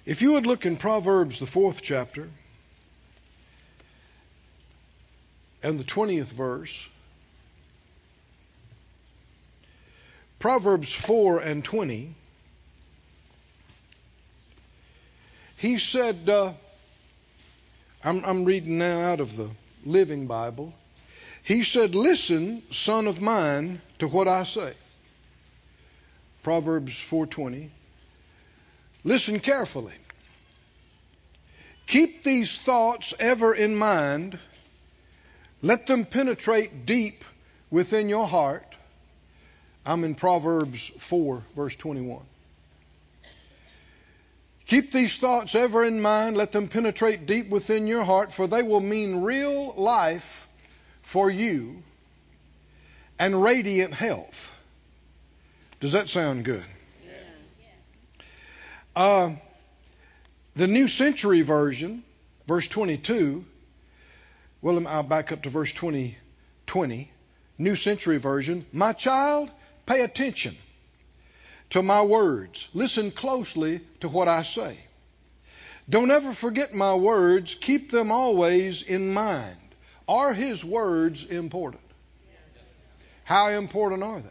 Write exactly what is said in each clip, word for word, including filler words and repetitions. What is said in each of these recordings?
If you would look in Proverbs, the fourth chapter, and the twentieth verse. Proverbs four and twenty. He said, uh, I'm, I'm reading now out of the Living Bible. He said, listen, son of mine, to what I say. Proverbs four twenty. Listen carefully. Keep these thoughts ever in mind. Let them penetrate deep within your heart. I'm in Proverbs four, verse twenty-one. Keep these thoughts ever in mind. Let them penetrate deep within your heart, for they will mean real life for you and radiant health. Does that sound good? Yes. Uh, the New Century Version, verse twenty-two. Well, I'll back up to verse twenty, twenty. New Century Version. My child, pay attention to my words. Listen closely to what I say. Don't ever forget my words. Keep them always in mind. Are his words important? How important are they?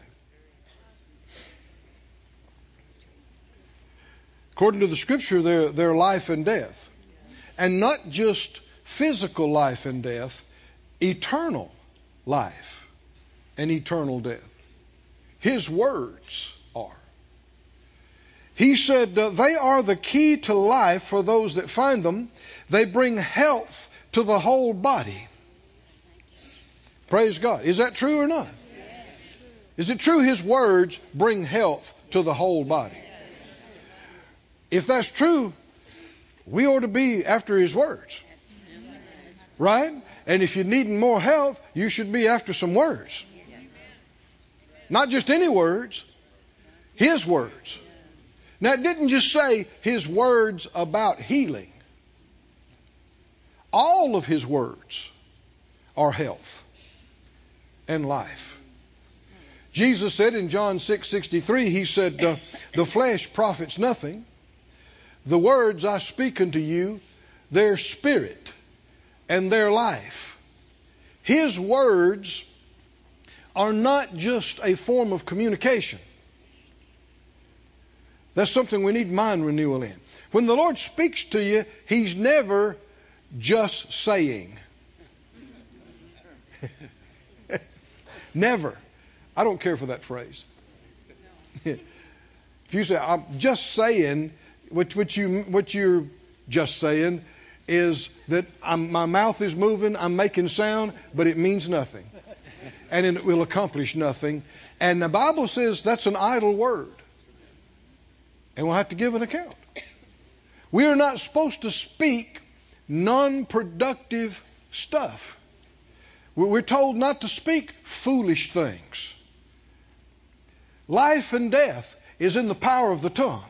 According to the Scripture, they're, they're life and death. And not just physical life and death, eternal life and eternal death. His words are. He said, uh, they are the key to life for those that find them. They bring health to the whole body. Praise God. Is that true or not? Yes. Is it true his words bring health to the whole body? Yes. If that's true, we ought to be after his words. Right? And if you're needing more health, you should be after some words. Not just any words, his words. Now, it didn't just say his words about healing. All of his words are health and life. Jesus said in John six sixty-three, he said, uh, the flesh profits nothing. The words I speak unto you, they're spirit and their life. His words are not just a form of communication. That's something we need mind renewal in. When the Lord speaks to you, he's never just saying. Never. I don't care for that phrase. If you say, I'm just saying, what, what, you, what you're just saying is that I'm, my mouth is moving, I'm making sound, but it means nothing. And it will accomplish nothing. And the Bible says that's an idle word. And we'll have to give an account. We are not supposed to speak non-productive stuff. We're told not to speak foolish things. Life and death is in the power of the tongue.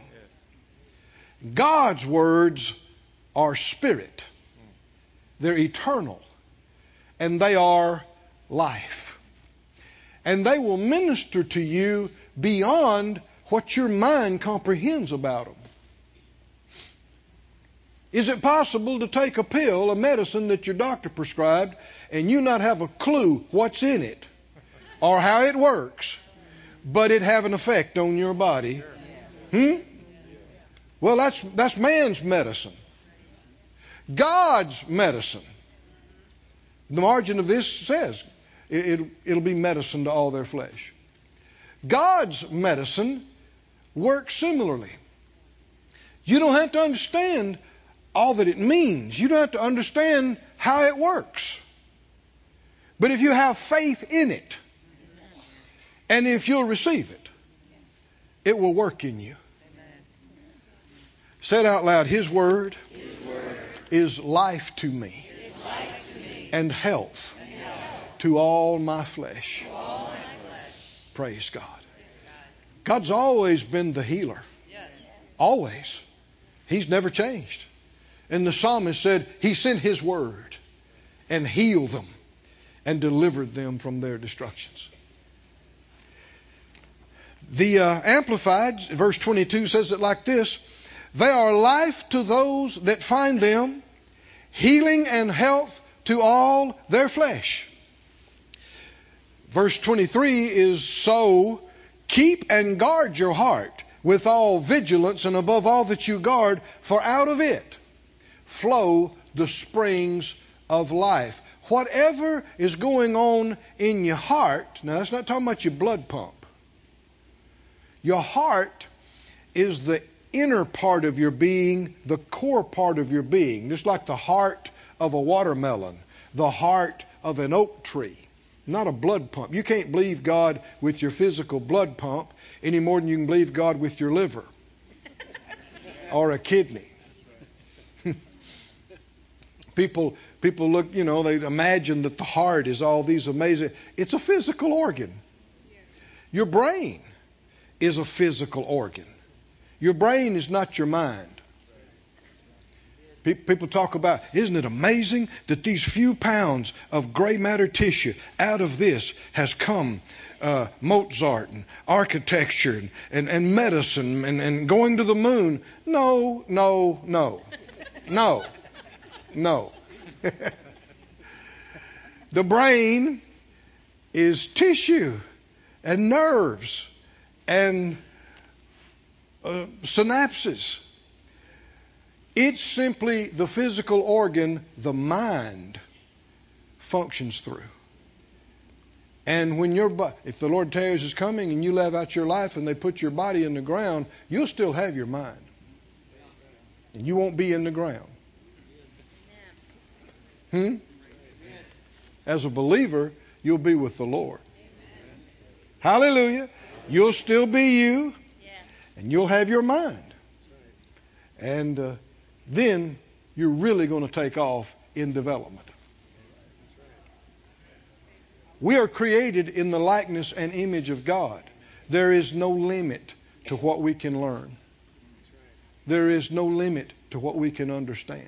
God's words are spirit. They're eternal. And they are life. And they will minister to you beyond what your mind comprehends about them. Is it possible to take a pill, a medicine that your doctor prescribed, and you not have a clue what's in it or how it works, but it have an effect on your body? Hmm? Well, that's that's man's medicine. God's medicine. The margin of this says it, it, it'll be medicine to all their flesh. God's medicine works similarly. You don't have to understand all that it means. You don't have to understand how it works. But if you have faith in it, and if you'll receive it, it will work in you. Say it out loud. His word, His word is life to me, life to me and health, and health to all my flesh. To all my flesh. Praise God. God's always been the healer. Yes. Always. He's never changed. And the psalmist said he sent his word and healed them and delivered them from their destructions. The uh, Amplified, verse twenty-two, says it like this. They are life to those that find them, healing and health to all their flesh. Verse twenty-three is, so keep and guard your heart with all vigilance, and above all that you guard, for out of it flow the springs of life. Whatever is going on in your heart, now that's not talking about your blood pump. Your heart is the inner part of your being, the core part of your being, just like the heart of a watermelon, the heart of an oak tree, not a blood pump. You can't believe God with your physical blood pump any more than you can believe God with your liver or a kidney. People people look, you know, they imagine that the heart is all these amazing. It's a physical organ. Your brain is a physical organ. Your brain is not your mind. People talk about, isn't it amazing that these few pounds of gray matter tissue out of this has come uh, Mozart and architecture and, and, and medicine and, and going to the moon? No, no, no, no, no. The brain is tissue and nerves and uh, synapses. It's simply the physical organ the mind functions through. And when your bo- if the Lord tarries is coming and you live out your life and they put your body in the ground, you'll still have your mind. And you won't be in the ground. Hmm? As a believer, you'll be with the Lord. Hallelujah. You'll still be you. And you'll have your mind. And uh, then you're really going to take off in development. We are created in the likeness and image of God. There is no limit to what we can learn. There is no limit to what we can understand.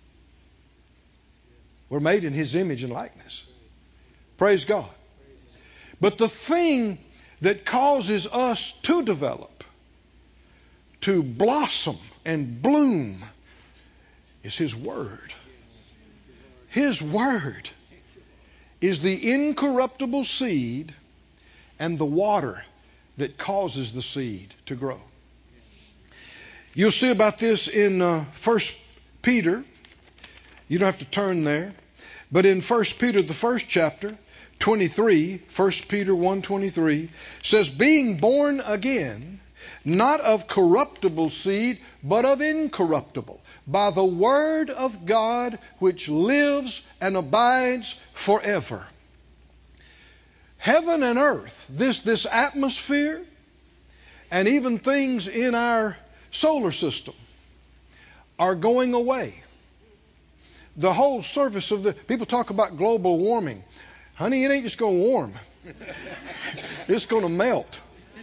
We're made in His image and likeness. Praise God. But the thing that causes us to develop, to blossom and bloom, is His Word. His Word is the incorruptible seed and the water that causes the seed to grow. You'll see about this in uh, First Peter. You don't have to turn there. But in First Peter, the first chapter, twenty-three, First Peter one twenty-three, says, being born again, not of corruptible seed, but of incorruptible, by the word of God which lives and abides forever. Heaven and earth, this, this atmosphere, and even things in our solar system are going away. The whole surface of the... People talk about global warming. Honey, it ain't just going to warm. It's going to melt.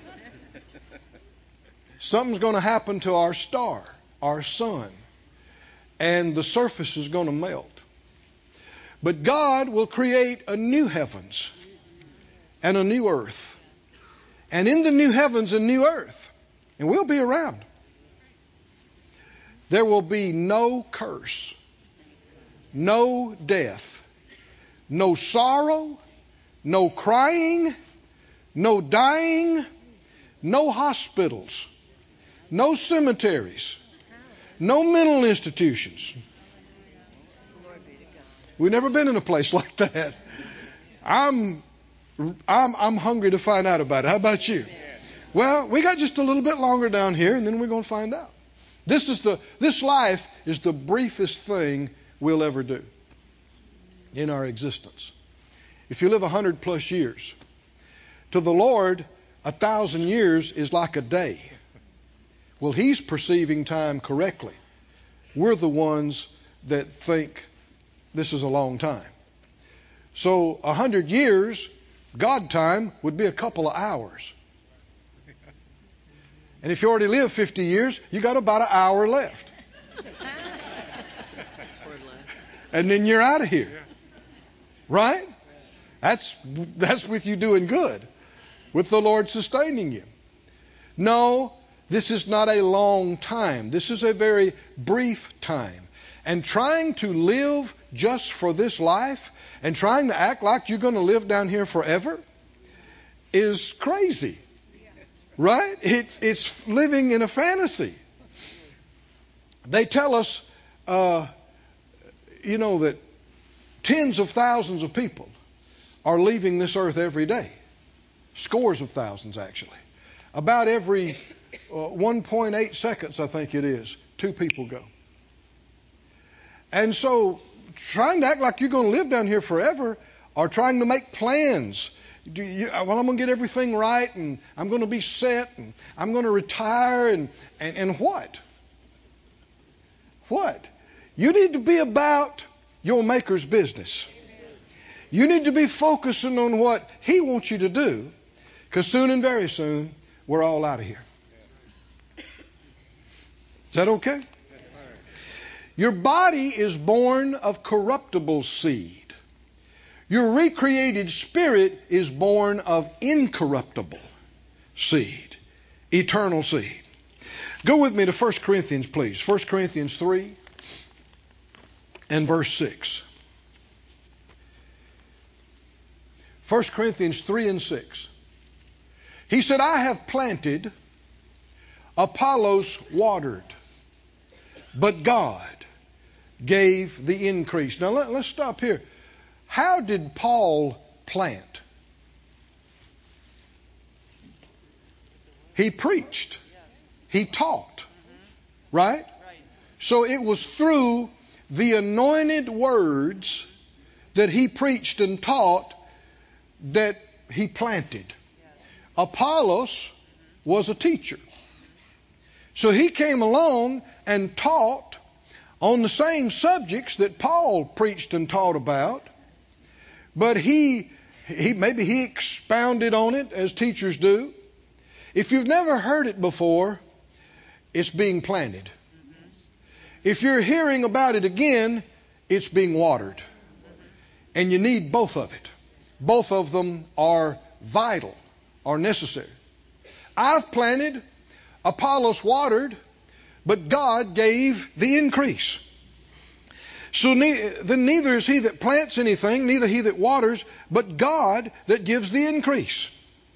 Something's going to happen to our star, our sun, and the surface is going to melt. But God will create a new heavens and a new earth. And in the new heavens and new earth, and we'll be around, there will be no curse, no death, no sorrow, no crying, no dying, no hospitals, no cemeteries, no mental institutions. We've never been in a place like that. I'm, I'm, I'm hungry to find out about it. How about you? Well, we got just a little bit longer down here, and then we're going to find out. This is the, this life is the briefest thing we'll ever do in our existence. If you live a hundred plus years, to the Lord, a thousand years is like a day. Well, He's perceiving time correctly. We're the ones that think this is a long time. So a hundred years, God time, would be a couple of hours. And if you already live fifty years, you got about an hour left. And then you're out of here. Right? That's, that's with you doing good. With the Lord sustaining you. No, This is not a long time. This is a very brief time. And trying to live just for this life and trying to act like you're going to live down here forever is crazy. Right? It's, it's living in a fantasy. They tell us, uh, you know, that tens of thousands of people are leaving this earth every day. Scores of thousands, actually. About every uh, one point eight seconds, I think it is, two people go. And so trying to act like you're going to live down here forever or trying to make plans. Do you, well, I'm going to get everything right and I'm going to be set and I'm going to retire and, and, and what? What? You need to be about your Maker's business. You need to be focusing on what He wants you to do, because soon and very soon we're all out of here. Is that okay? Your body is born of corruptible seed. Your recreated spirit is born of incorruptible seed, eternal seed. Go with me to First Corinthians, please. First Corinthians three and verse six. First Corinthians three and six. He said, I have planted, Apollos watered, but God gave the increase. Now let, let's stop here. How did Paul plant? He preached. He taught. Right? So it was through the anointed words that he preached and taught that he planted. Apollos was a teacher. So he came along and taught on the same subjects that Paul preached and taught about. But he, he maybe he expounded on it as teachers do. If you've never heard it before, it's being planted. If you're hearing about it again, it's being watered. And you need both of it. Both of them are vital, are necessary. I've planted, Apollos watered, but God gave the increase. So ne- then neither is he that plants anything, neither he that waters, but God that gives the increase.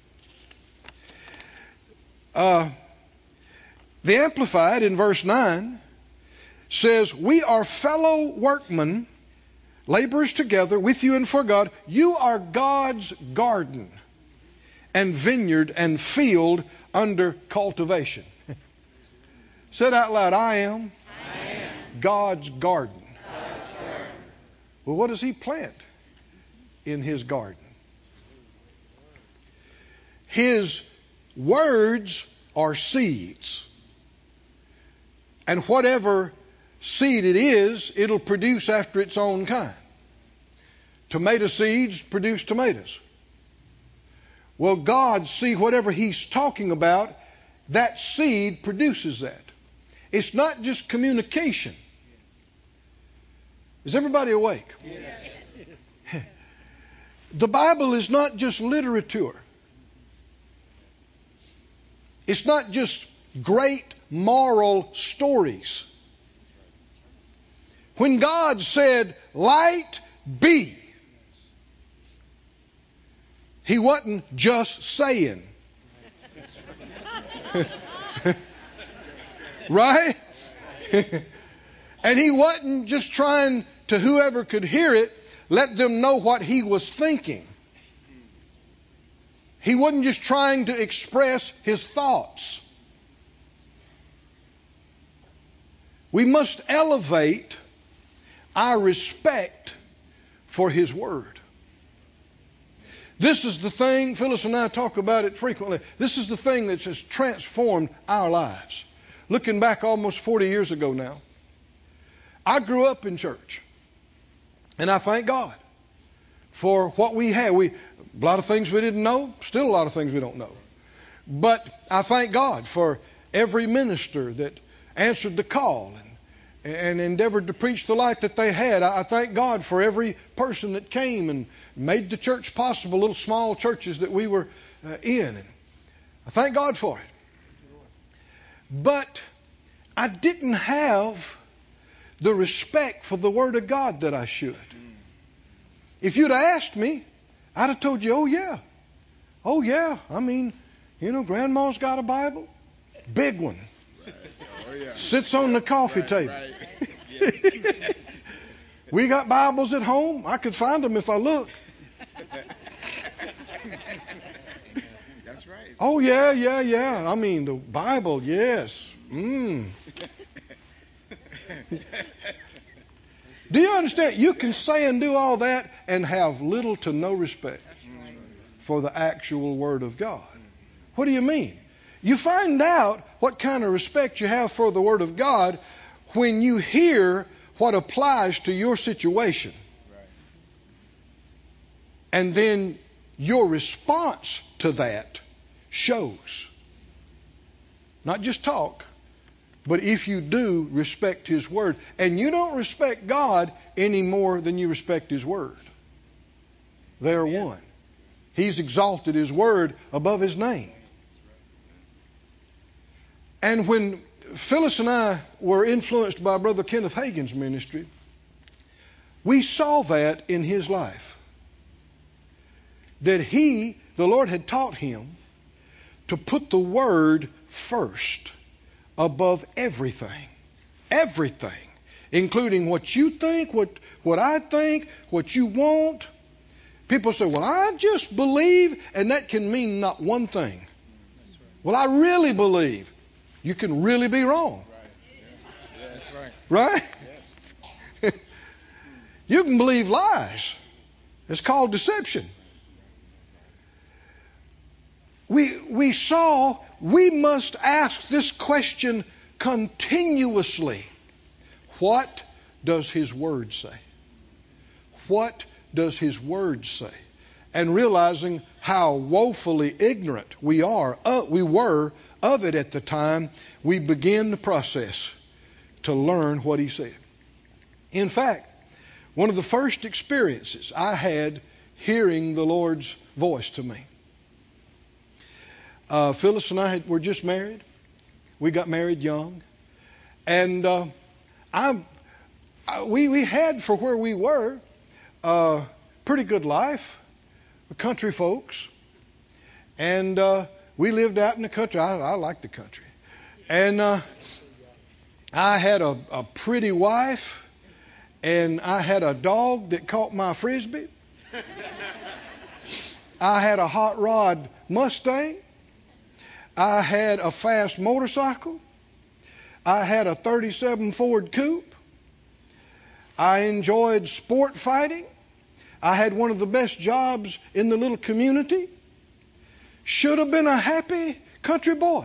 Uh, the Amplified in verse nine says, we are fellow workmen, laborers together with you and for God. You are God's garden and vineyard and field under cultivation. Said out loud, I am, I am God's garden. God's garden. Well, what does he plant in his garden? His words are seeds. And whatever seed it is, it'll produce after its own kind. Tomato seeds produce tomatoes. Well, God, see, whatever he's talking about, that seed produces that. It's not just communication. Is everybody awake? Yes. The Bible is not just literature. It's not just great moral stories. When God said, light be, he wasn't just saying. Right? And he wasn't just trying to, whoever could hear it, let them know what he was thinking. He wasn't just trying to express his thoughts. We must elevate our respect for his word. This is the thing, Phyllis and I talk about it frequently. This is the thing that has transformed our lives. Looking back almost forty years ago now, I grew up in church. And I thank God for what we had. We, a lot of things we didn't know, still a lot of things we don't know. But I thank God for every minister that answered the call and, and endeavored to preach the light that they had. I, I thank God for every person that came and made the church possible, little small churches that we were uh, in. And I thank God for it. But I didn't have the respect for the Word of God that I should. If you'd asked me, I'd have told you, oh yeah, oh yeah. I mean, you know, Grandma's got a Bible, big one, Right. Oh, yeah. sits on the coffee Right, table. right. Yeah. We got Bibles at home. I could find them if I look. That's right. Oh yeah, yeah, yeah. I mean, the Bible, yes. Mm. Do you understand? You can say and do all that and have little to no respect for the actual Word of God. What do you mean? You find out what kind of respect you have for the Word of God when you hear what applies to your situation. Right. And then your response to that shows. Not just talk, but if you do respect His Word. And you don't respect God any more than you respect His Word. They are one. He's exalted His Word above His name. And when Phyllis and I were influenced by Brother Kenneth Hagin's ministry, we saw that in his life. That he, the Lord had taught him to put the Word first above everything. Everything. Including what you think, what, what I think, what you want. People say, well, I just believe, and that can mean not one thing. Well, I really believe. You can really be wrong. Right. Yeah. That's right. Right? Yes. You can believe lies. It's called deception. We, we saw we must ask this question continuously. What does His Word say? What does His Word say? And realizing how woefully ignorant we are, uh, we were of it at the time, we begin the process to learn what He said. In fact, one of the first experiences I had hearing the Lord's voice to me. Uh, Phyllis and I had, were just married. We got married young. And uh, I, I, we, we had, for where we were, a uh, pretty good life. Country folks. And uh, we lived out in the country. I, I like the country. And uh, I had a, a pretty wife. And I had a dog that caught my frisbee. I had a hot rod Mustang. I had a fast motorcycle. I had a thirty-seven Ford Coupe. I enjoyed sport fighting. I had one of the best jobs in the little community. Should have been a happy country boy.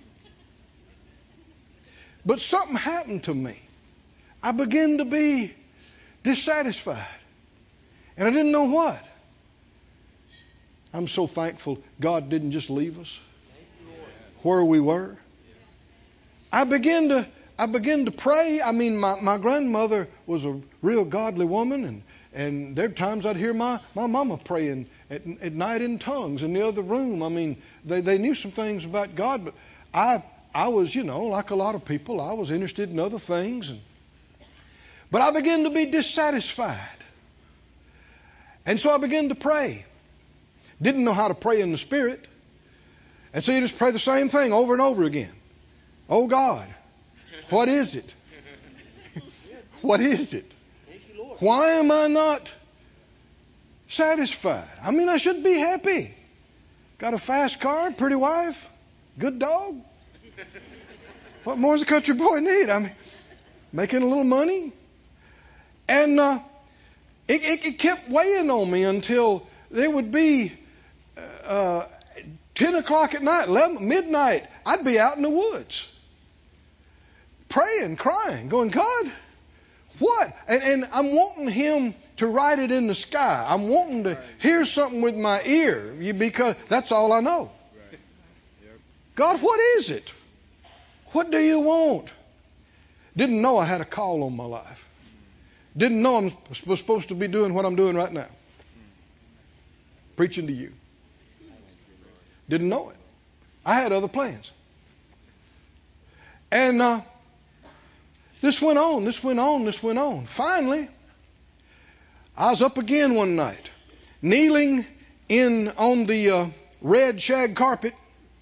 But something happened to me. I began to be dissatisfied. And I didn't know what. I'm so thankful God didn't just leave us where we were. I began to I began to pray. I mean, my, my grandmother was a real godly woman, and And there are times I'd hear my, my mama praying at, at night in tongues in the other room. I mean, they, they knew some things about God, but I I was, you know, like a lot of people, I was interested in other things. And, but I began to be dissatisfied. And so I began to pray. Didn't know how to pray in the Spirit. And so you just pray the same thing over and over again. Oh God, what is it? What is it? Why am I not satisfied? I mean, I should be happy. Got a fast car, pretty wife, good dog. What more does a country boy need? I mean, making a little money. And uh, it, it, it kept weighing on me until there would be uh, ten o'clock at night, eleven, midnight. I'd be out in the woods praying, crying, going, God, what? And, and I'm wanting Him to write it in the sky. I'm wanting to hear something with my ear because that's all I know. Right. Yep. God, what is it? What do you want? Didn't know I had a call on my life. Didn't know I'm was supposed to be doing what I'm doing right now. Preaching to you. Didn't know it. I had other plans. And uh, this went on, this went on, this went on. Finally, I was up again one night, kneeling in on the uh, red shag carpet,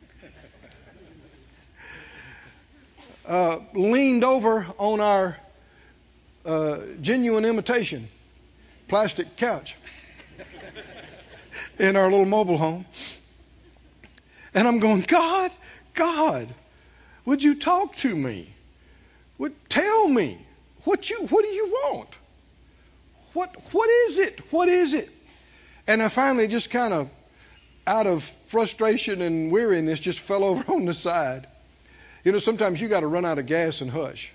uh, leaned over on our uh, genuine imitation plastic couch in our little mobile home. And I'm going, God, God, would you talk to me? Would tell me what you what do you want? What what is it? What is it? And I finally just kind of, out of frustration and weariness, just fell over on the side. You know, sometimes you got to run out of gas and hush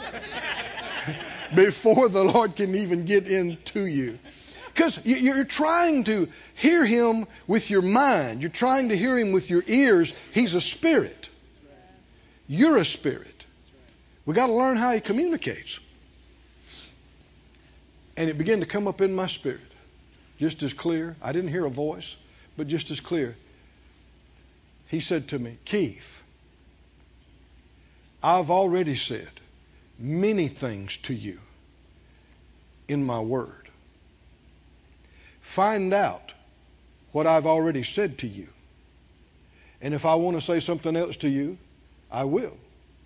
before the Lord can even get into you. Because you're trying to hear Him with your mind. You're trying to hear Him with your ears. He's a spirit. You're a spirit. We got to learn how He communicates. And it began to come up in my spirit, just as clear. I didn't hear a voice, but just as clear. He said to me, Keith, I've already said many things to you in my word. Find out what I've already said to you. And if I want to say something else to you, I will.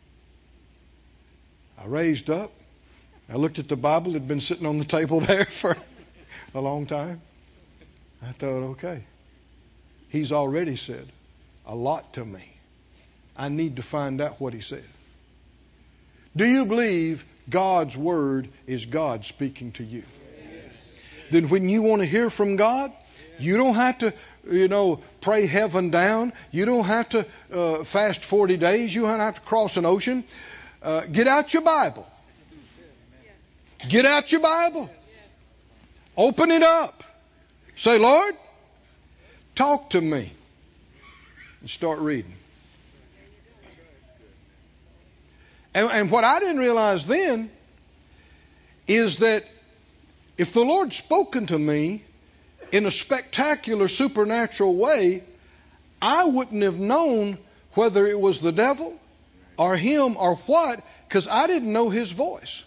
I raised up. I looked at the Bible. It had been sitting on the table there for a long time. I thought, okay, He's already said a lot to me. I need to find out what He said. Do you believe God's word is God speaking to you? Yes. Then when you want to hear from God, you don't have to, you know, pray heaven down. You don't have to uh, fast forty days. You don't have to cross an ocean. Uh, get out your Bible. Get out your Bible. Open it up. Say, Lord, talk to me. And start reading. And, and what I didn't realize then is that if the Lord's spoken to me in a spectacular supernatural way, I wouldn't have known whether it was the devil or Him or what, because I didn't know His voice.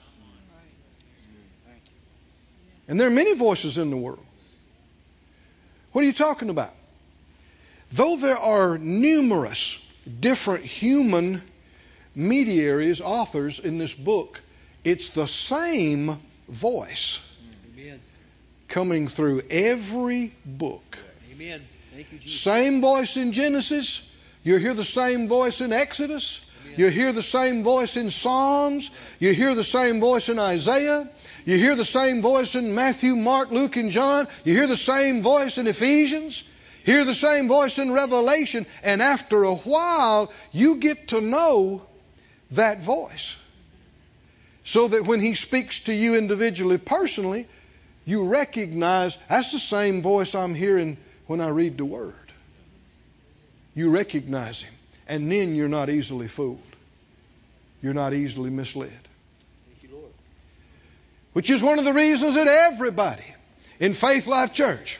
And there are many voices in the world. What are you talking about? Though there are numerous different human mediaries, authors in this book, it's the same voice Amen. Coming through every book. Amen. Thank you, Jesus. Same voice in Genesis. You hear the same voice in Exodus. Amen. You hear the same voice in Psalms. You hear the same voice in Isaiah. You hear the same voice in Matthew, Mark, Luke, and John. You hear the same voice in Ephesians. Hear the same voice in Revelation. And after a while, you get to know that voice. So that when He speaks to you individually, personally, you recognize that's the same voice I'm hearing when I read the Word. You recognize Him. And then you're not easily fooled. You're not easily misled. Thank you, Lord. Which is one of the reasons that everybody in Faith Life Church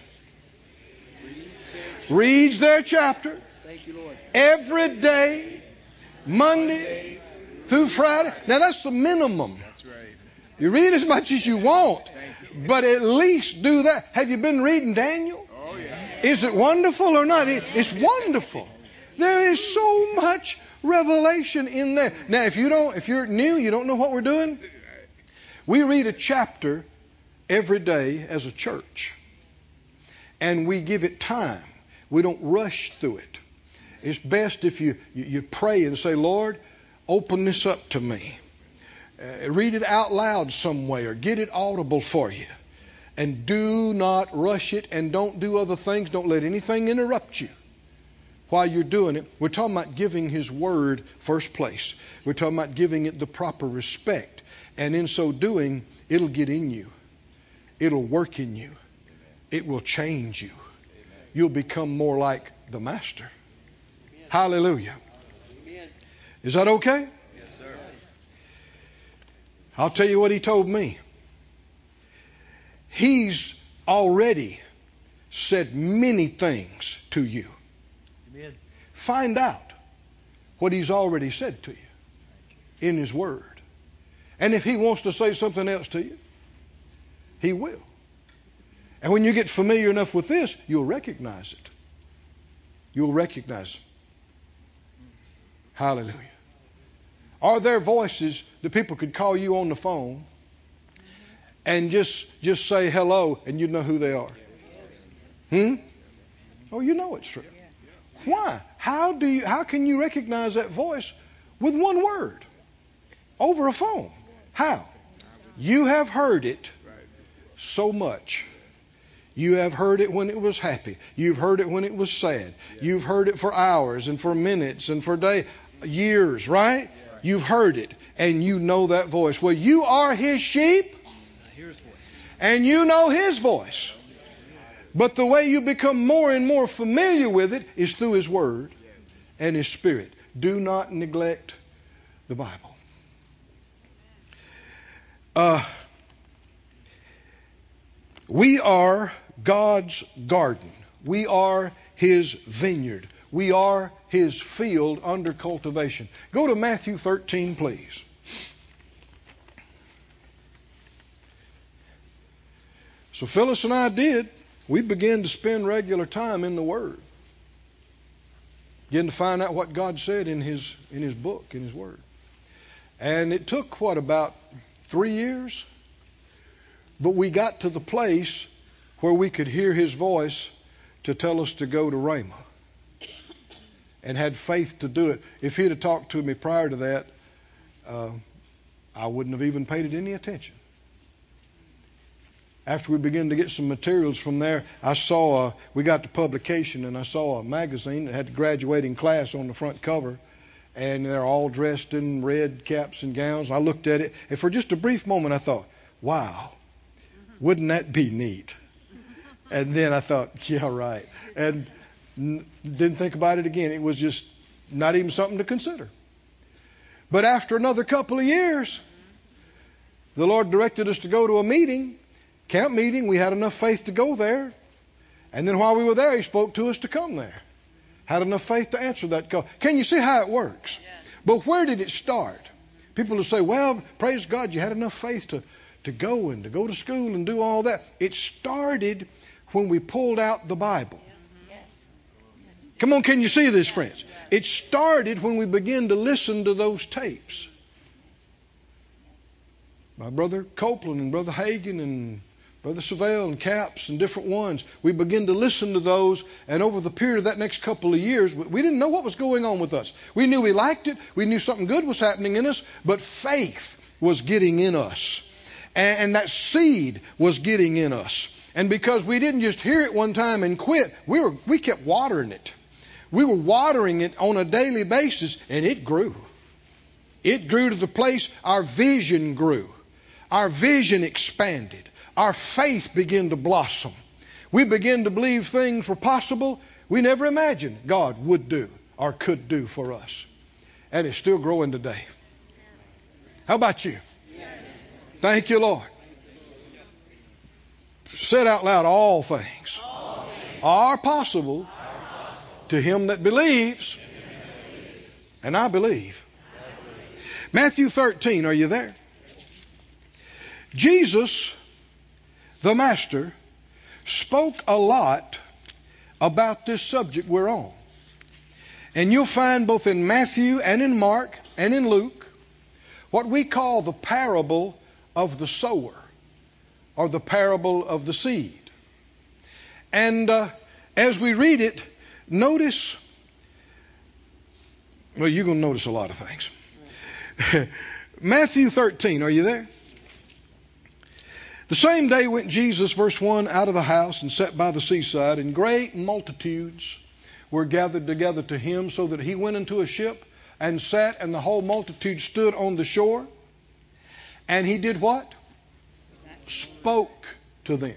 reads their chapter Thank you, Lord. every day, Monday through Friday. Now that's the minimum. That's right. You read as much as you want, but at least do that. Have you been reading Daniel? Oh, yeah. Is it wonderful or not? It's wonderful. There is so much revelation in there. Now, if you don't, if you're new, you don't know what we're doing. We read a chapter every day as a church, and we give it time. We don't rush through it. It's best if you you, you pray and say, Lord, open this up to me. Uh, read it out loud somewhere. Get it audible for you. And do not rush it, and don't do other things. Don't let anything interrupt you while you're doing it. We're talking about giving His Word first place. We're talking about giving it the proper respect. And in so doing, it'll get in you. It'll work in you. It will change you. You'll become more like the Master. Amen. Hallelujah. Amen. Is that okay? Yes, sir. I'll tell you what He told me. He's already said many things to you. Amen. Find out what He's already said to you. in His Word. And if He wants to say something else to you, He will. And when you get familiar enough with this, you'll recognize it. You'll recognize it. Hallelujah. Are there voices that people could call you on the phone and just just say hello and you know who they are? Hmm? Oh, you know it's true. Why? How do you how can you recognize that voice with one word over a phone? How? You have heard it so much. You have heard it when it was happy. You've heard it when it was sad. You've heard it for hours and for minutes and for days, years, right? You've heard it and you know that voice. Well, you are His sheep and you know His voice. But the way you become more and more familiar with it is through His Word and His Spirit. Do not neglect the Bible. Uh, we are God's garden. We are His vineyard. We are His field under cultivation. Go to Matthew thirteen, please. So Phyllis and I did. We began to spend regular time in the Word. Began to find out what God said in His in His book, in His Word. And it took, what, about three years? But we got to the place where we could hear His voice to tell us to go to Rhema. And had faith to do it. If He'd have talked to me prior to that, uh, I wouldn't have even paid it any attention. After we began to get some materials from there, I saw, a, we got the publication, and I saw a magazine that had the graduating class on the front cover, and they're all dressed in red caps and gowns. I looked at it, and for just a brief moment I thought, wow, wouldn't that be neat? And then I thought, yeah, right. And n- didn't think about it again. It was just not even something to consider. But after another couple of years, the Lord directed us to go to a meeting, camp meeting. We had enough faith to go there. And then while we were there, He spoke to us to come there. Had enough faith to answer that call. Can you see how it works? Yes. But where did it start? People will say, well, praise God, you had enough faith to, to go and to go to school and do all that. It started when we pulled out the Bible. Yes. Come on, can you see this, friends? It started when we began to listen to those tapes. My brother Copeland and Brother Hagin and Brother Savelle and Caps and different ones, we began to listen to those, and over the period of that next couple of years, we didn't know what was going on with us. We knew we liked it, we knew something good was happening in us, but faith was getting in us. And, and that seed was getting in us. And because we didn't just hear it one time and quit, we were we kept watering it. We were watering it on a daily basis, and it grew. It grew to the place our vision grew. Our vision expanded. Our faith began to blossom. We began to believe things were possible we never imagined God would do or could do for us. And it's still growing today. How about you? Yes. Thank you, Lord. Said out loud, all things, all things are, possible are possible to him that believes. And I believe. Matthew thirteen, are you there? Jesus, the Master, spoke a lot about this subject we're on. And you'll find both in Matthew and in Mark and in Luke what we call the parable of the sower, or the parable of the seed. And uh, as we read it, notice, well, you're going to notice a lot of things. Matthew thirteen, are you there? The same day went Jesus, verse one, out of the house and sat by the seaside, and great multitudes were gathered together to him, so that he went into a ship and sat, and the whole multitude stood on the shore. And he did what? Spoke to them.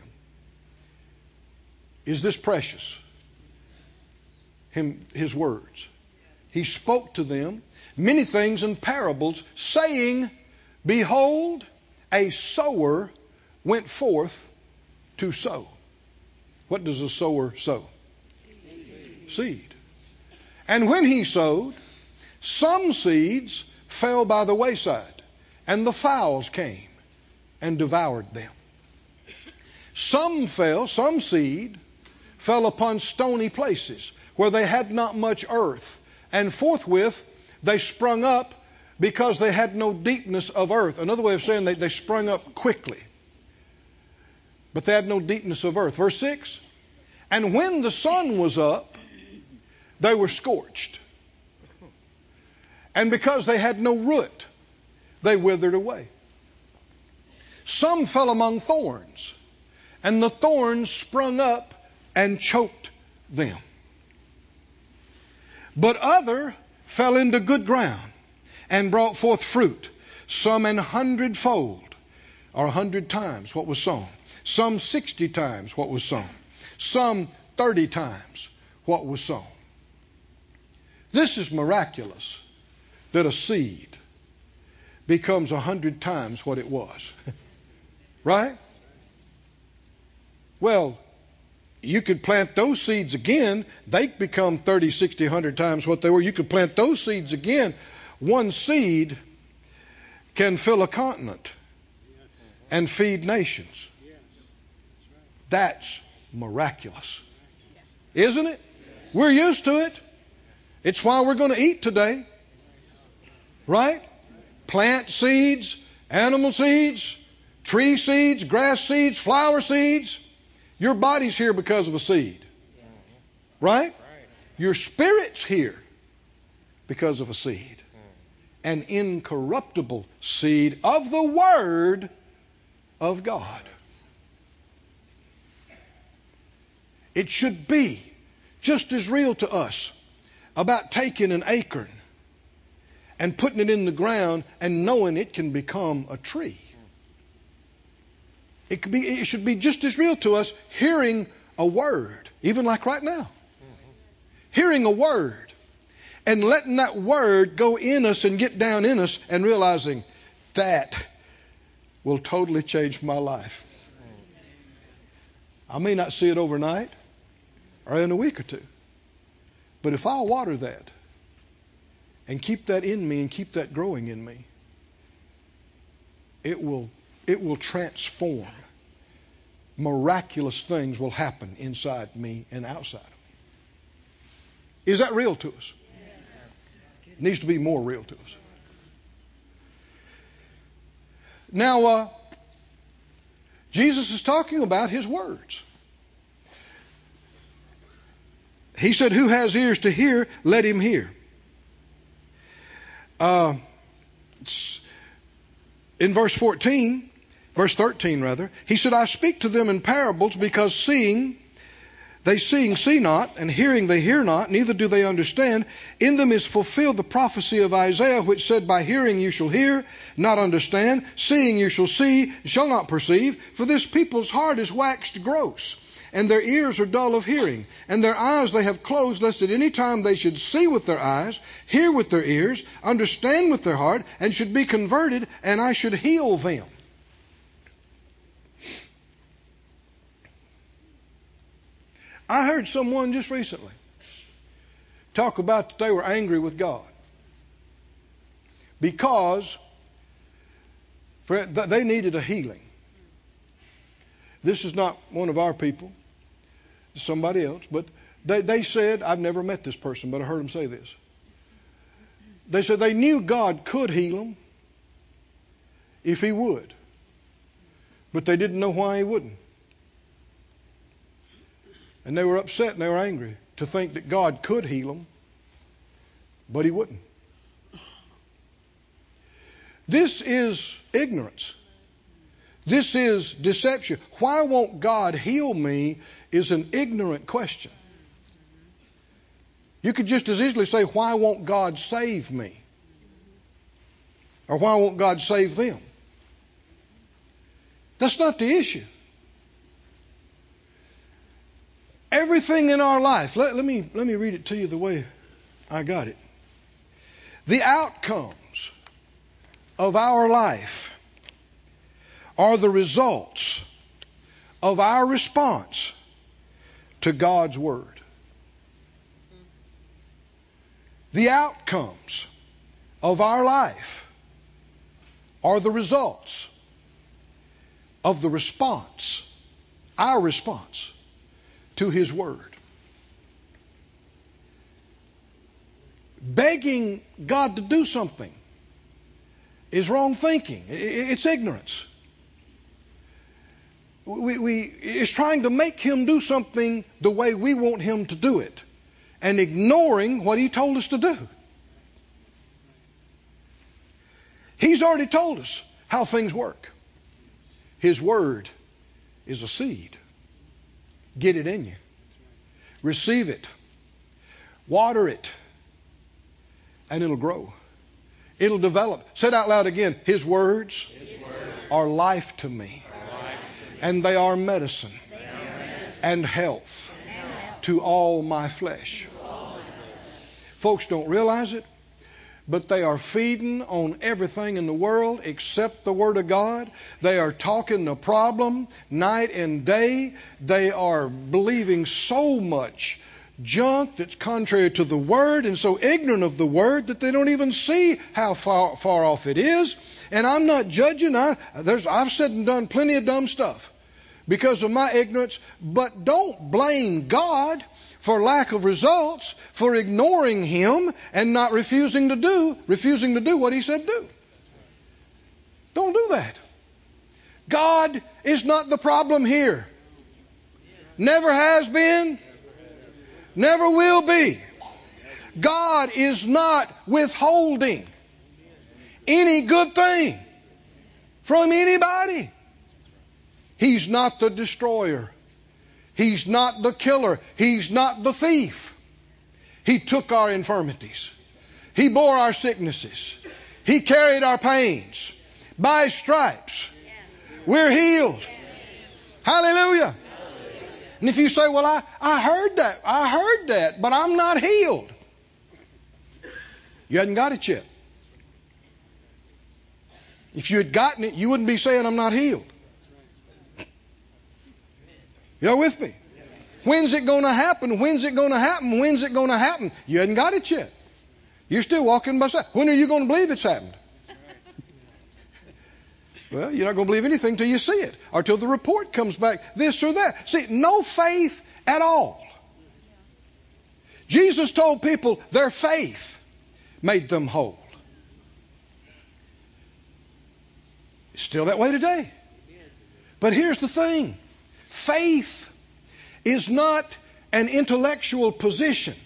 Is this precious? Him, his words. He spoke to them many things in parables, saying, behold, a sower went forth to sow. What does a sower sow? Seed. Seed. And when he sowed, some seeds fell by the wayside, and the fowls came and devoured them. Some fell, some seed, fell upon stony places where they had not much earth, and forthwith they sprung up because they had no deepness of earth. Another way of saying they, they sprung up quickly, but they had no deepness of earth. Verse six, and when the sun was up, they were scorched. And because they had no root, they withered away. Some fell among thorns, and the thorns sprung up and choked them. But other fell into good ground and brought forth fruit, some an hundredfold, or a hundred times what was sown, some sixty times what was sown, some thirty times what was sown. This is miraculous, that a seed becomes a hundred times what it was. Right? Well, you could plant those seeds again. They become thirty, sixty, a hundred times what they were. You could plant those seeds again. One seed can fill a continent and feed nations. That's miraculous. Isn't it? We're used to it. It's why we're going to eat today. Right? Plant seeds, animal seeds, tree seeds, grass seeds, flower seeds. Your body's here because of a seed. Right? Your spirit's here because of a seed. An incorruptible seed of the Word of God. It should be just as real to us about taking an acorn and putting it in the ground and knowing it can become a tree. It could be, it should be just as real to us hearing a word, even like right now. Hearing a word and letting that word go in us and get down in us and realizing that will totally change my life. I may not see it overnight or in a week or two, but if I'll water that and keep that in me and keep that growing in me, it will It will transform. Miraculous things will happen inside me and outside of me. Is that real to us? It needs to be more real to us. Now, uh, Jesus is talking about His words. He said, who has ears to hear, let him hear. Uh, in verse fourteen, verse thirteen rather, he said, I speak to them in parables because seeing, they seeing see not, and hearing they hear not, neither do they understand. In them is fulfilled the prophecy of Isaiah, which said, by hearing you shall hear, not understand, seeing you shall see, shall not perceive, for this people's heart is waxed gross, and their ears are dull of hearing, and their eyes they have closed, lest at any time they should see with their eyes, hear with their ears, understand with their heart, and should be converted, and I should heal them. I heard someone just recently talk about that they were angry with God because they needed a healing. This is not one of our people, it's somebody else, but they, they said, I've never met this person, but I heard them say this. They said they knew God could heal them if He would, but they didn't know why He wouldn't. And they were upset and they were angry to think that God could heal them, but He wouldn't. This is ignorance. This is deception. Why won't God heal me is an ignorant question. You could just as easily say, why won't God save me? Or why won't God save them? That's not the issue. Everything in our life, let, let me let me read it to you the way I got it. The outcomes of our life are the results of our response to God's Word. The outcomes of our life are the results of the response, our response to His Word. Begging God to do something is wrong thinking. It's ignorance. We, we, it's trying to make Him do something the way we want Him to do it and ignoring what He told us to do. He's already told us how things work. His Word is a seed. Get it in you. Receive it. Water it. And it'll grow. It'll develop. Say it out loud again. His words, His words are life to me. Life to me. And they are medicine, they are medicine. And health, and health to all my flesh. All my flesh. Folks don't realize it, but they are feeding on everything in the world except the Word of God. They are talking the problem night and day. They are believing so much junk that's contrary to the Word and so ignorant of the Word that they don't even see how far, far off it is. And I'm not judging. I, there's, I've said and done plenty of dumb stuff because of my ignorance. But don't blame God for lack of results, for ignoring Him and not refusing to do, refusing to do what He said do. Don't do that. God is not the problem here. Never has been. Never will be. God is not withholding any good thing from anybody. He's not the destroyer. He's not the killer. He's not the thief. He took our infirmities. He bore our sicknesses. He carried our pains. By His stripes, we're healed. Hallelujah. And if you say, well, I, I heard that, I heard that, but I'm not healed. You hadn't got it yet. If you had gotten it, you wouldn't be saying I'm not healed. You're with me? When's it going to happen? When's it going to happen? When's it going to happen? You hadn't got it yet. You're still walking by sight. When are you going to believe it's happened? Well, you're not going to believe anything till you see it or till the report comes back this or that. See, no faith at all. Jesus told people their faith made them whole. It's still that way today. But here's the thing. Faith is not an intellectual position.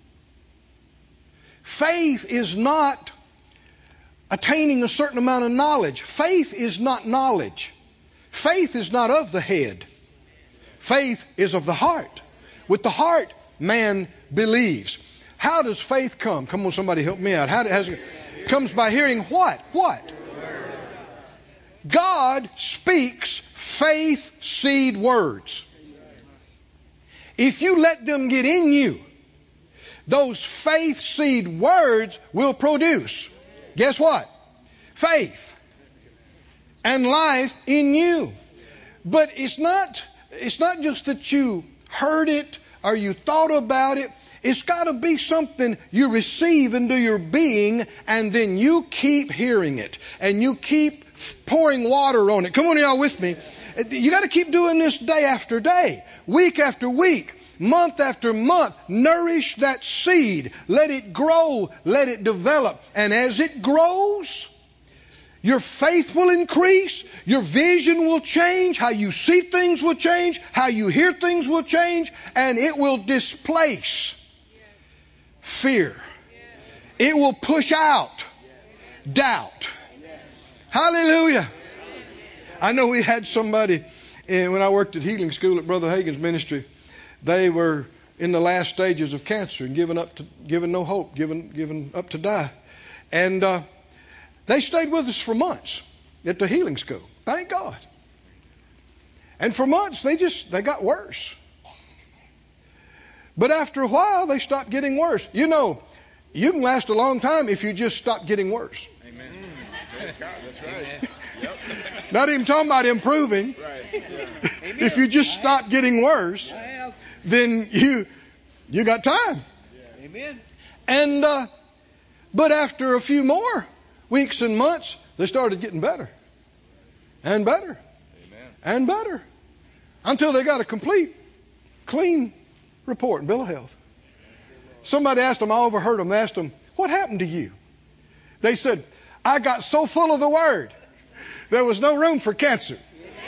Faith is not attaining a certain amount of knowledge. Faith is not knowledge. Faith is not of the head. Faith is of the heart. With the heart, man believes. How does faith come? Come on, somebody help me out. How does it comes by hearing what? What? God speaks faith seed words. If you let them get in you, those faith seed words will produce, guess what? Faith and life in you. But it's not, it's not just that you heard it or you thought about it. It's got to be something you receive into your being, and then you keep hearing it and you keep pouring water on it. Come on, y'all with me. You got to keep doing this day after day, week after week, month after month. Nourish that seed. Let it grow. Let it develop. And as it grows, your faith will increase. Your vision will change. How you see things will change. How you hear things will change. And it will displace fear. It will push out doubt. Hallelujah. I know we had somebody, and when I worked at healing school at Brother Hagin's ministry, they were in the last stages of cancer and given up to, given no hope, given, given up to die. And uh, they stayed with us for months at the healing school. Thank God. And for months, they just, they got worse. But after a while, they stopped getting worse. You know, you can last a long time if you just stop getting worse. Amen. Praise God. That's right. Yep. Not even talking about improving. Right. Yeah. If you just stop getting worse, then you you got time. Amen. And uh, But after a few more weeks and months, they started getting better and better Amen. and better until they got a complete, clean report and bill of health. Somebody asked them, I overheard them, they asked them, what happened to you? They said, I got so full of the Word, there was no room for cancer.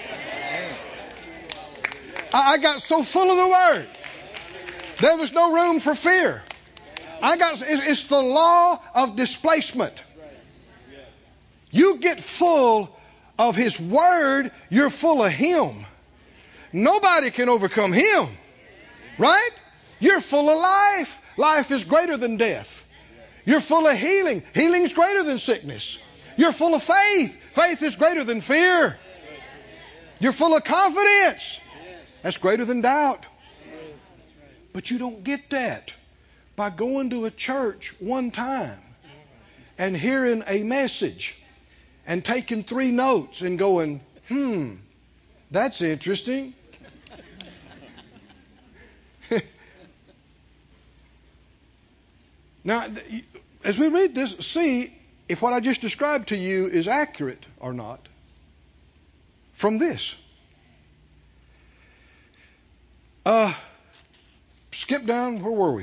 I got so full of the Word, there was no room for fear. I got, it's the law of displacement. You get full of His Word, you're full of Him. Nobody can overcome Him. Right? You're full of life. Life is greater than death. You're full of healing. Healing is greater than sickness. You're full of faith. Faith is greater than fear. You're full of confidence. That's greater than doubt. But you don't get that by going to a church one time and hearing a message and taking three notes and going, hmm, that's interesting. Now, as we read this, see if what I just described to you is accurate or not from this. Uh, skip down, where were we?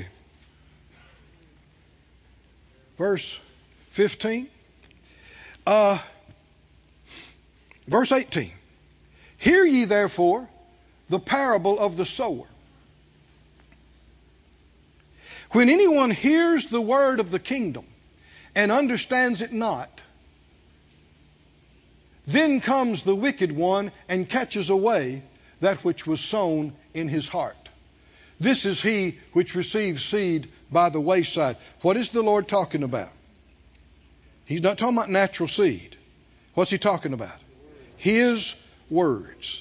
Verse fifteen. Uh, verse eighteen. Hear ye therefore the parable of the sower. When anyone hears the word of the kingdom and understands it not, then comes the wicked one and catches away that which was sown in his heart. This is he which receives seed by the wayside. What is the Lord talking about? He's not talking about natural seed. What's He talking about? His words.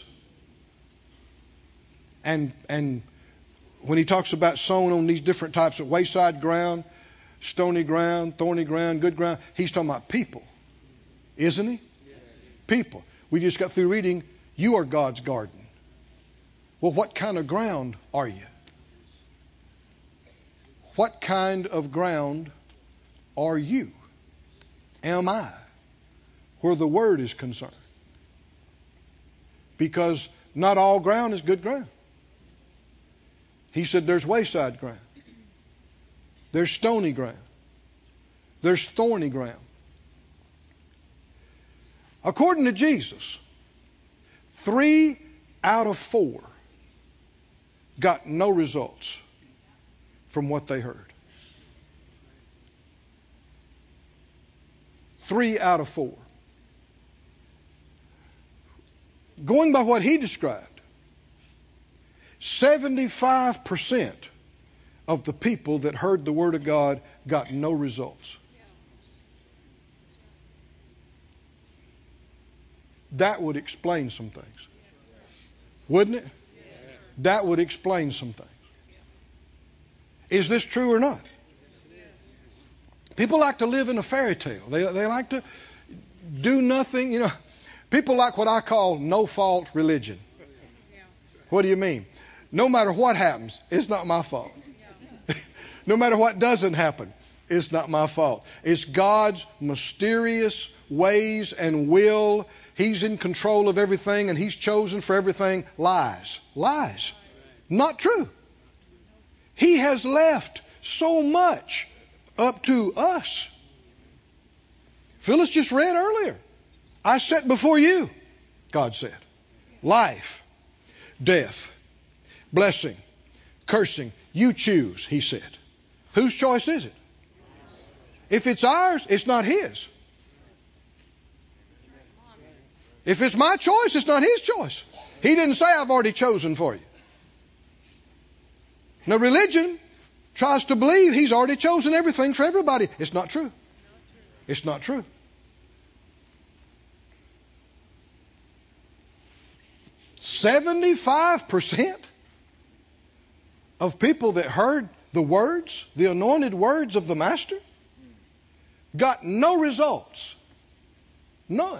And, and when He talks about sown on these different types of wayside ground, stony ground, thorny ground, good ground, He's talking about people. Isn't He? People. We just got through reading, you are God's garden. Well, what kind of ground are you? What kind of ground are you? Am I? Where the Word is concerned. Because not all ground is good ground. He said there's wayside ground. There's stony ground. There's thorny ground. According to Jesus, three out of four got no results from what they heard. Three out of four. Going by what He described, seventy-five percent of the people that heard the Word of God got no results. That would explain some things. Wouldn't it? That would explain some things. Is this true or not? People like to live in a fairy tale. They, they like to do nothing. You know, people like what I call no-fault religion. What do you mean? No matter what happens, it's not my fault. No matter what doesn't happen, it's not my fault. It's God's mysterious ways and will. He's in control of everything and He's chosen for everything. Lies. Lies. Not true. He has left so much up to us. Phyllis just read earlier. I set before you, God said, life, death, blessing, cursing. You choose, He said. Whose choice is it? If it's ours, it's not His. If it's my choice, it's not His choice. He didn't say I've already chosen for you. Now religion tries to believe He's already chosen everything for everybody. It's not true. It's not true. seventy-five percent of people that heard the words, the anointed words of the Master, got no results. None.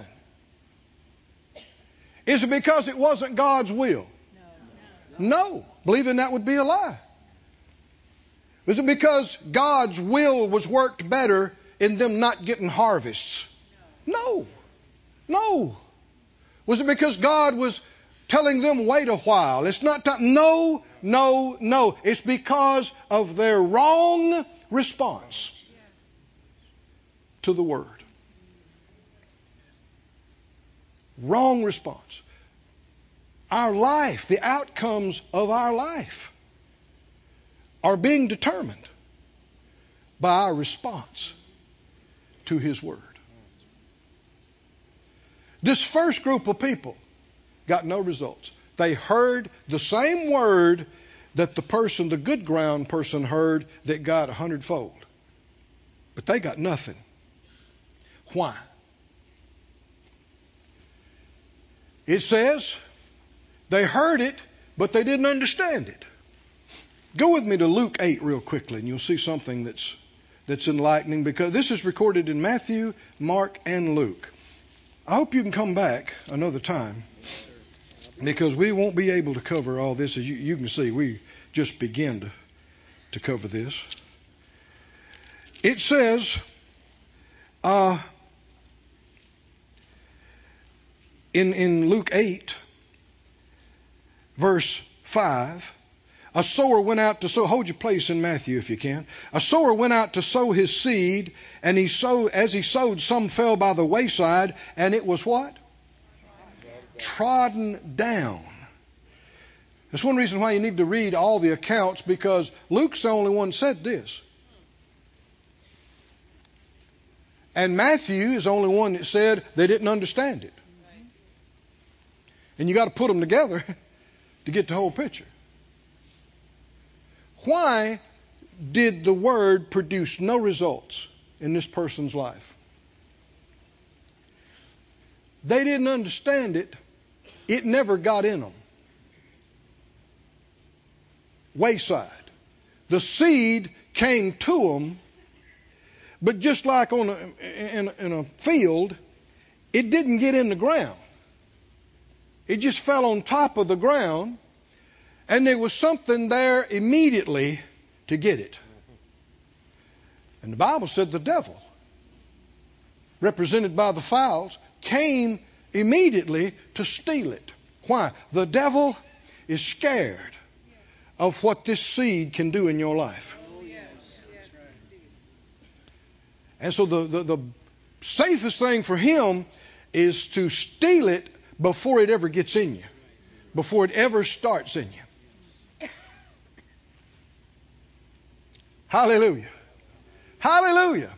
Is it because it wasn't God's will? No. No. Believing that would be a lie. Is it because God's will was worked better in them not getting harvests? No. No. Was it because God was telling them wait a while? It's not time. No, no, no. It's because of their wrong response to the word. Wrong response. Our life, the outcomes of our life are being determined by our response to His word. This first group of people got no results. They heard the same word that the person, the good ground person heard that got a hundredfold. But they got nothing. Why? It says they heard it, but they didn't understand it. Go with me to Luke eight real quickly, and you'll see something that's that's enlightening, because this is recorded in Matthew, Mark, and Luke. I hope you can come back another time, because we won't be able to cover all this. As you, you can see, we just begin to, to cover this. It says, uh, in, in Luke eight, verse five, a sower went out to sow. Hold your place in Matthew if you can. A sower went out to sow his seed, and he sowed, as he sowed, some fell by the wayside, and it was what? Trodden down. That's one reason why you need to read all the accounts, because Luke's the only one that said this. And Matthew is the only one that said they didn't understand it. And you got to put them together to get the whole picture. Why did the word produce no results in this person's life? They didn't understand it. It never got in them. Wayside. The seed came to them, but just like on a, in, in a field, it didn't get in the ground. It just fell on top of the ground, and there was something there immediately to get it. And the Bible said the devil, represented by the fowls, came immediately to steal it. Why? The devil is scared of what this seed can do in your life. And so the, the, the safest thing for him is to steal it before it ever gets in you, before it ever starts in you. Hallelujah. Hallelujah.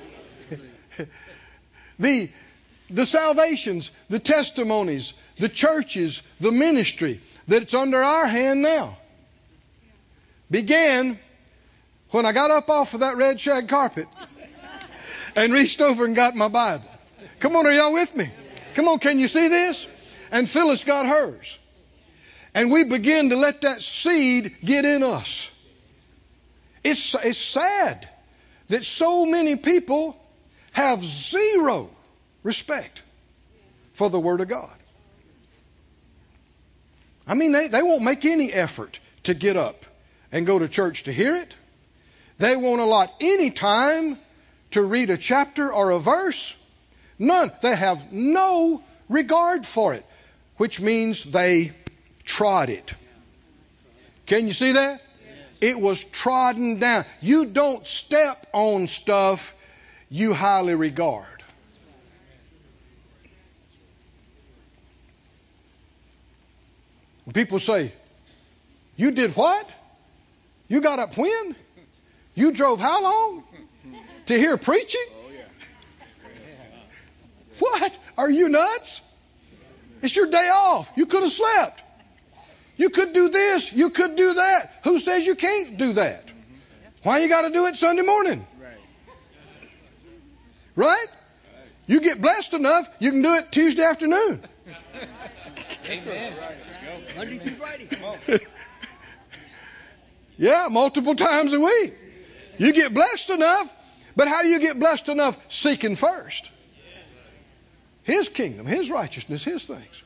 the, the salvations, the testimonies, the churches, the ministry that's under our hand now began when I got up off of that red shag carpet and reached over and got my Bible. Come on, are y'all with me? Come on, can you see this? And Phyllis got hers. And we begin to let that seed get in us. It's, it's sad that so many people have zero respect for the Word of God. I mean, they, they won't make any effort to get up and go to church to hear it. They won't allot any time to read a chapter or a verse. None. They have no regard for it, which means they trod it. Can you see that? It was trodden down. You don't step on stuff you highly regard. When people say, you did what? You got up when? You drove how long? To hear preaching? What? Are you nuts? It's your day off. You could have slept. You could do this. You could do that. Who says you can't do that? Why you got to do it Sunday morning? Right? You get blessed enough, you can do it Tuesday afternoon. Amen. Monday through Friday. Come on. Yeah, multiple times a week. You get blessed enough, but how do you get blessed enough? Seeking first His kingdom, His righteousness, His things.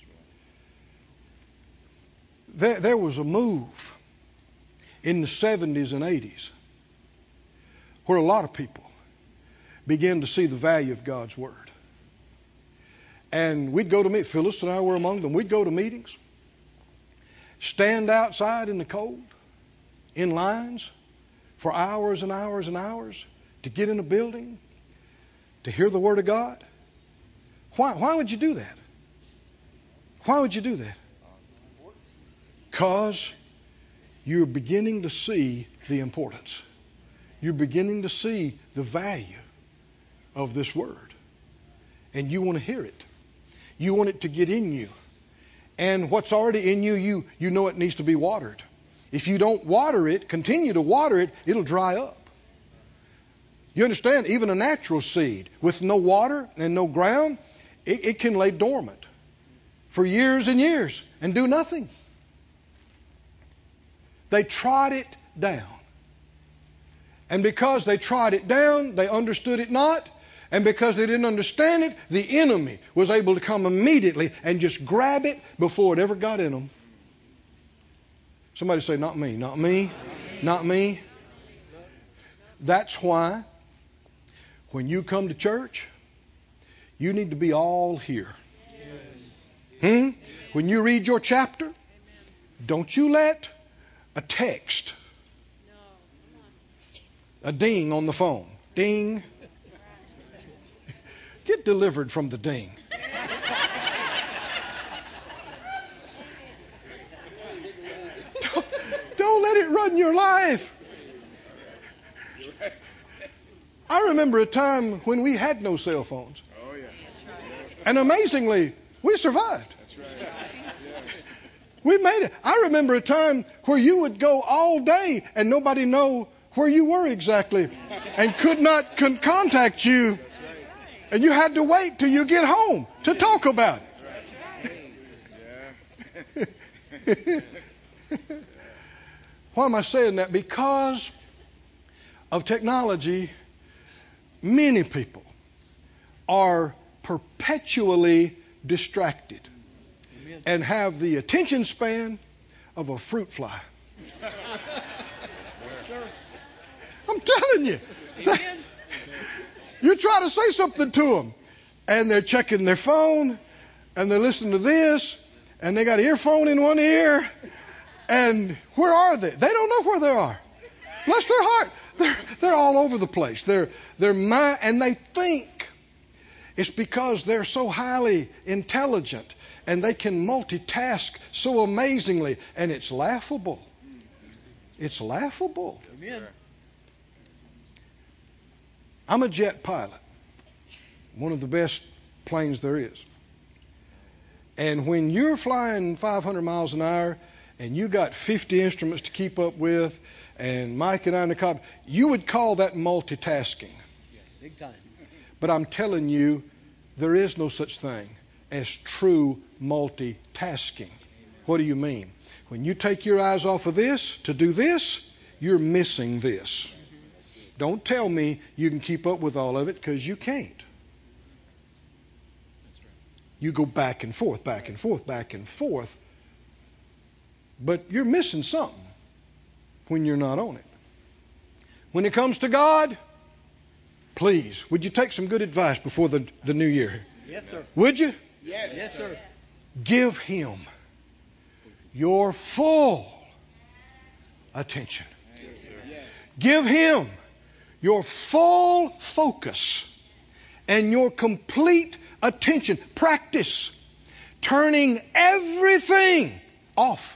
There, there was a move in the seventies and eighties where a lot of people began to see the value of God's Word. And we'd go to meet, Phyllis and I were among them, we'd go to meetings, stand outside in the cold, in lines, for hours and hours and hours, to get in a building, to hear the Word of God. Why, why would you do that? Why would you do that? Because you're beginning to see the importance. You're beginning to see the value of this Word. And you want to hear it. You want it to get in you. And what's already in you, you, you know it needs to be watered. If you don't water it, continue to water it, it'll dry up. You understand? Even a natural seed with no water and no ground, it, it can lay dormant for years and years and do nothing. They trod it down. And because they trod it down, they understood it not. And because they didn't understand it, the enemy was able to come immediately and just grab it before it ever got in them. Somebody say, not me, not me, not me. That's why when you come to church, you need to be all here. Hmm? When you read your chapter, don't you let a text, a ding on the phone, ding, get delivered from the ding. don't, don't let it run your life. I remember a time when we had no cell phones. Oh, yeah. And amazingly, we survived. That's right. Yeah. We made it. I remember a time where you would go all day and nobody know where you were exactly and could not con- contact you. And you had to wait till you get home to talk about it. Why am I saying that? Because of technology, many people are perpetually distracted and have the attention span of a fruit fly. I'm telling you. You try to say something to them, and they're checking their phone, and they're listening to this, and they got an earphone in one ear, and where are they? They don't know where they are. Bless their heart. They're, they're all over the place. They're, they're mind, and they think it's because they're so highly intelligent, and they can multitask so amazingly, and it's laughable. It's laughable. Amen. I'm a jet pilot, one of the best planes there is. And when you're flying five hundred miles an hour and you got fifty instruments to keep up with, and Mike and I in the cockpit, you would call that multitasking. Yes, big time. But I'm telling you, there is no such thing as true multitasking. What do you mean? When you take your eyes off of this to do this, you're missing this. Don't tell me you can keep up with all of it, because you can't. You go back and forth, back and forth, back and forth. But you're missing something when you're not on it. When it comes to God, please, would you take some good advice before the, the new year? Yes, sir. Would you? Yes. Yes, sir. Give Him your full attention. Yes. Give Him your full focus and your complete attention. Practice turning everything off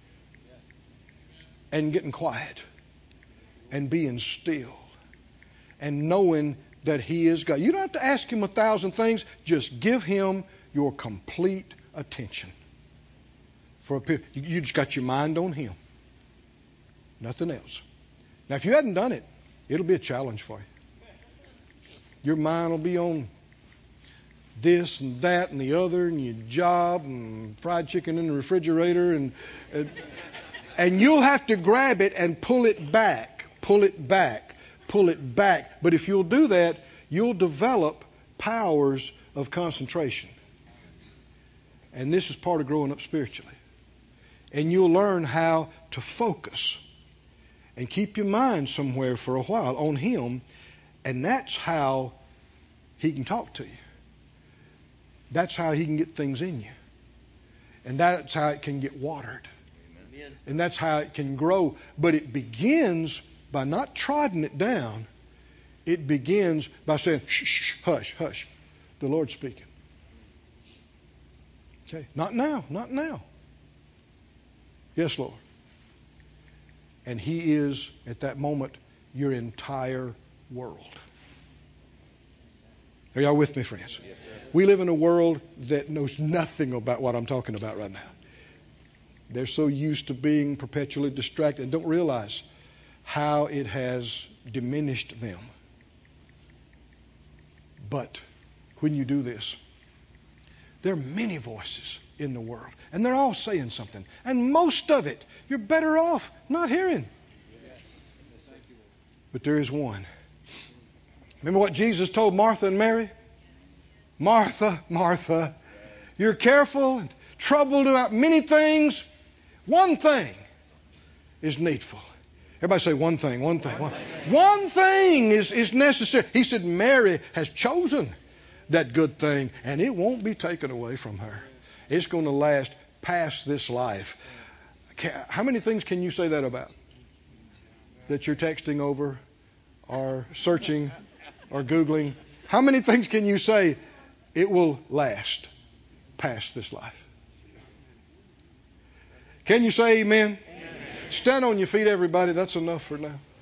and getting quiet and being still and knowing that He is God. You don't have to ask Him a thousand things. Just give Him your complete attention. For a period, you just got your mind on Him. Nothing else. Now, if you hadn't done it, it'll be a challenge for you. Your mind will be on this and that and the other, and your job and fried chicken in the refrigerator, and and, and you'll have to grab it and pull it back, pull it back, pull it back. But if you'll do that, you'll develop powers of concentration. And this is part of growing up spiritually. And you'll learn how to focus and keep your mind somewhere for a while on Him And that's how He can talk to you. That's how He can get things in you. And that's how it can get watered. Amen. And that's how it can grow. But it begins by not trotting it down. It begins by saying, shh, shh, hush, hush. The Lord's speaking. Okay, not now, not now. Yes, Lord. And He is, at that moment, your entire world. Are y'all with me, friends? Yes, sir. We live in a world that knows nothing about what I'm talking about right now. They're so used to being perpetually distracted and don't realize how it has diminished them. But when you do this, there are many voices in the world, and they're all saying something. And most of it, you're better off not hearing. But there is one. Remember what Jesus told Martha and Mary? Martha, Martha, you're careful and troubled about many things. One thing is needful. Everybody say one thing, one thing. One, one thing is, is necessary. He said Mary has chosen that good thing, and it won't be taken away from her. It's going to last past this life. How many things can you say that about? That you're texting over or searching or Googling? How many things can you say it will last past this life? Can you say amen? Amen. Stand on your feet, everybody. That's enough for now.